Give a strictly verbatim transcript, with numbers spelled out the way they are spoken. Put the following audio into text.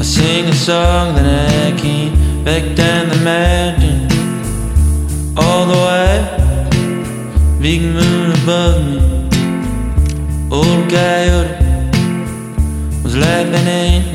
sing a song that I came back down the mountain, all the way, big moon above me. Old coyote was laughing in